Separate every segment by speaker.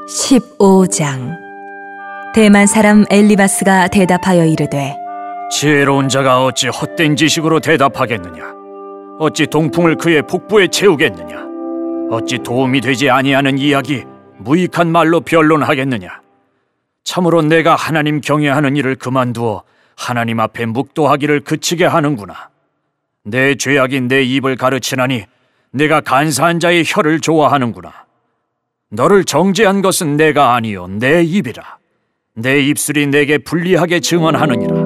Speaker 1: 15장. 대만 사람 엘리바스가 대답하여 이르되,
Speaker 2: 지혜로운 자가 어찌 헛된 지식으로 대답하겠느냐? 어찌 동풍을 그의 복부에 채우겠느냐? 어찌 도움이 되지 아니하는 이야기 무익한 말로 변론하겠느냐? 참으로 내가 하나님 경외하는 일을 그만두어 하나님 앞에 묵도하기를 그치게 하는구나. 내 죄악인 내 입을 가르치나니 내가 간사한 자의 혀를 좋아하는구나. 너를 정죄한 것은 내가 아니요 내 입이라. 내 입술이 내게 불리하게 증언하느니라.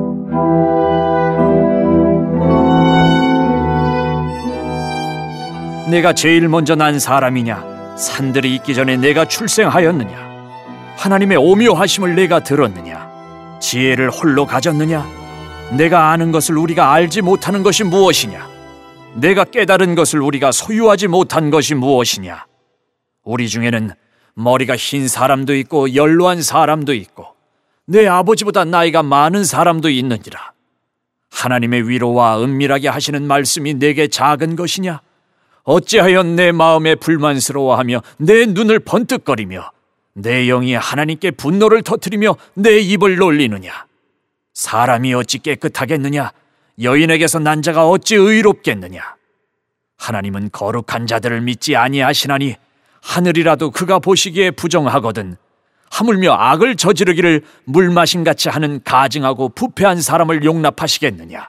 Speaker 2: 내가 제일 먼저 난 사람이냐? 산들이 있기 전에 내가 출생하였느냐? 하나님의 오묘하심을 내가 들었느냐? 지혜를 홀로 가졌느냐? 내가 아는 것을 우리가 알지 못하는 것이 무엇이냐? 내가 깨달은 것을 우리가 소유하지 못한 것이 무엇이냐? 우리 중에는 머리가 흰 사람도 있고 연로한 사람도 있고 내 아버지보다 나이가 많은 사람도 있느니라. 하나님의 위로와 은밀하게 하시는 말씀이 내게 작은 것이냐? 어찌하여 내 마음에 불만스러워하며 내 눈을 번뜩거리며 내 영이 하나님께 분노를 터뜨리며 내 입을 놀리느냐? 사람이 어찌 깨끗하겠느냐? 여인에게서 난 자가 어찌 의롭겠느냐? 하나님은 거룩한 자들을 믿지 아니하시나니 하늘이라도 그가 보시기에 부정하거든 하물며 악을 저지르기를 물마심같이 하는 가증하고 부패한 사람을 용납하시겠느냐?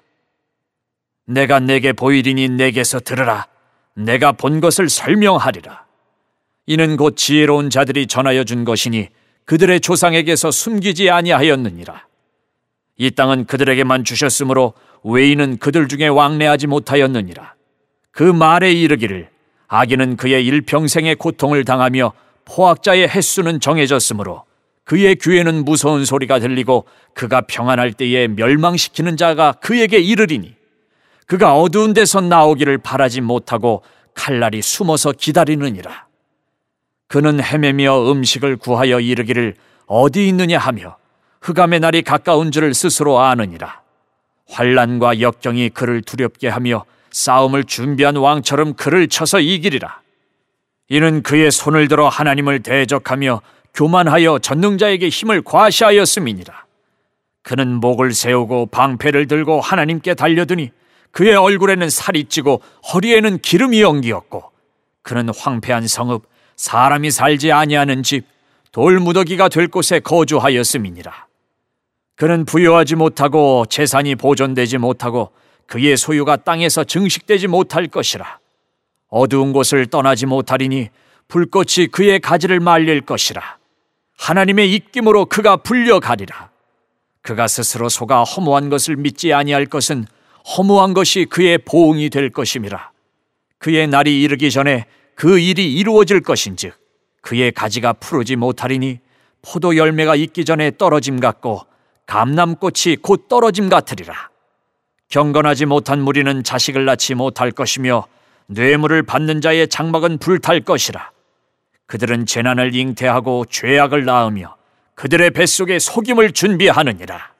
Speaker 2: 내가 내게 보이리니 내게서 들으라. 내가 본 것을 설명하리라. 이는 곧 지혜로운 자들이 전하여 준 것이니 그들의 조상에게서 숨기지 아니하였느니라. 이 땅은 그들에게만 주셨으므로 외인은 그들 중에 왕래하지 못하였느니라. 그 말에 이르기를 악인은 그의 일평생의 고통을 당하며 포악자의 횟수는 정해졌으므로 그의 귀에는 무서운 소리가 들리고 그가 평안할 때에 멸망시키는 자가 그에게 이르리니 그가 어두운 데서 나오기를 바라지 못하고 칼날이 숨어서 기다리느니라. 그는 헤매며 음식을 구하여 이르기를 어디 있느냐 하며 흑암의 날이 가까운 줄을 스스로 아느니라. 환난과 역경이 그를 두렵게 하며 싸움을 준비한 왕처럼 그를 쳐서 이기리라. 이는 그의 손을 들어 하나님을 대적하며 교만하여 전능자에게 힘을 과시하였음이니라. 그는 목을 세우고 방패를 들고 하나님께 달려드니 그의 얼굴에는 살이 찌고 허리에는 기름이 엉기었고 그는 황폐한 성읍, 사람이 살지 아니하는 집, 돌무더기가 될 곳에 거주하였음이니라. 그는 부유하지 못하고 재산이 보존되지 못하고 그의 소유가 땅에서 증식되지 못할 것이라. 어두운 곳을 떠나지 못하리니 불꽃이 그의 가지를 말릴 것이라. 하나님의 입김으로 그가 불려가리라. 그가 스스로 속아 허무한 것을 믿지 아니할 것은 허무한 것이 그의 보응이 될 것임이라. 그의 날이 이르기 전에 그 일이 이루어질 것인즉 그의 가지가 푸르지 못하리니 포도 열매가 있기 전에 떨어짐 같고 감람꽃이 곧 떨어짐 같으리라. 경건하지 못한 무리는 자식을 낳지 못할 것이며 뇌물을 받는 자의 장막은 불탈 것이라. 그들은 재난을 잉태하고 죄악을 낳으며 그들의 뱃속에 속임을 준비하느니라.